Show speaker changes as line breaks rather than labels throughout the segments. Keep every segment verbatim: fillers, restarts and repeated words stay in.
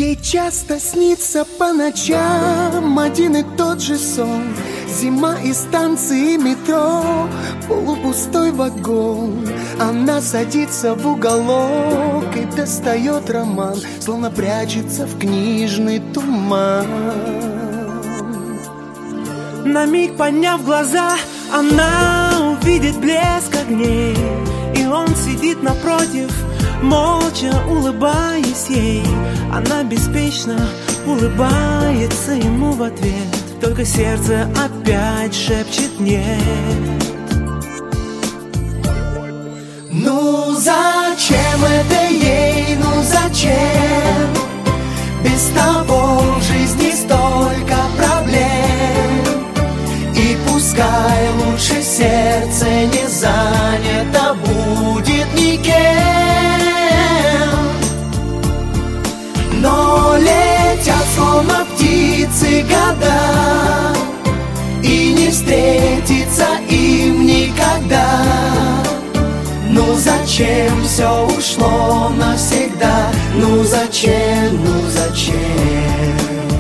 Ей часто снится по ночам один и тот же сон. Зима и станции метро, полупустой вагон. Она садится в уголок и достает роман, словно прячется в книжный туман.
На миг подняв глаза, она увидит блеск огней, и он сидит напротив, молча улыбаясь ей. Она беспечно улыбается ему в ответ, только сердце опять шепчет нет.
Ну зачем это ей, ну зачем? Без того в жизни столько проблем. И пускай лучше сердце не занято будет никем. Но летят словно птицы года, и не встретится им никогда. Ну зачем все ушло навсегда? Ну зачем, ну зачем?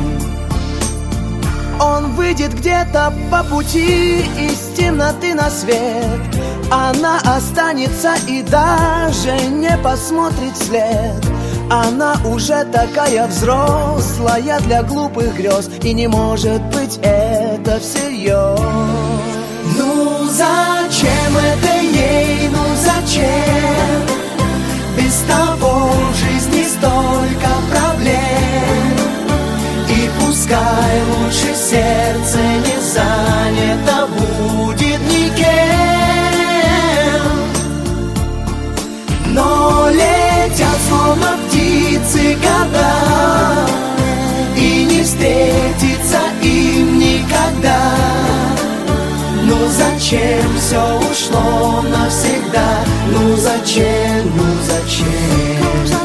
Он выйдет где-то по пути из темноты на свет. Она останется и даже не посмотрит вслед. Она уже такая взрослая для глупых грез, и не может быть это всерьез. Ну зачем это ей, ну зачем? Без того в жизни столько проблем. И пускай лучше сердце не занято будет никем. Но летят словно птицы года, и не встретится им никогда. Ну зачем все ушло навсегда? Ну зачем, ну зачем?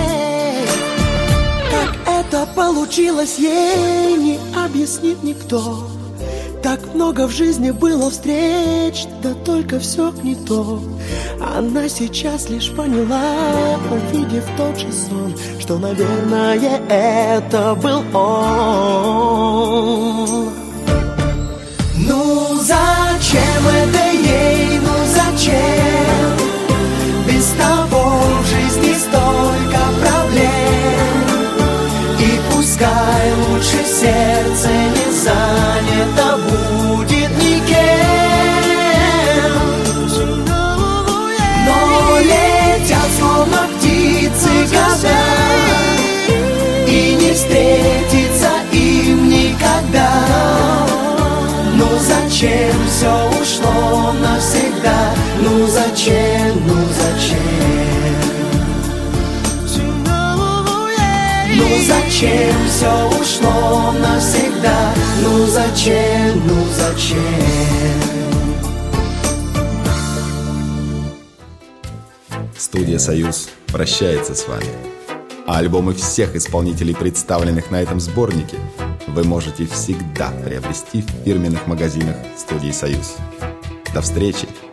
Как это получилось, ей не объяснит никто. Так много в жизни было встреч, да только все не то. Она сейчас лишь поняла, увидев тот же сон, что, наверное, это был он. Ну зачем это ей, ну зачем? Без того в жизни столько проблем. И пускай лучше сердце не занято будет никем. Но летят словно птицы года, и не встретится им никогда. Ну зачем все ушло навсегда? Ну зачем, ну зачем? Ну зачем все ушло навсегда? Ну зачем, ну зачем?
Студия «Союз» прощается с вами. А альбомы всех исполнителей, представленных на этом сборнике, вы можете всегда приобрести в фирменных магазинах студии «Союз». До встречи!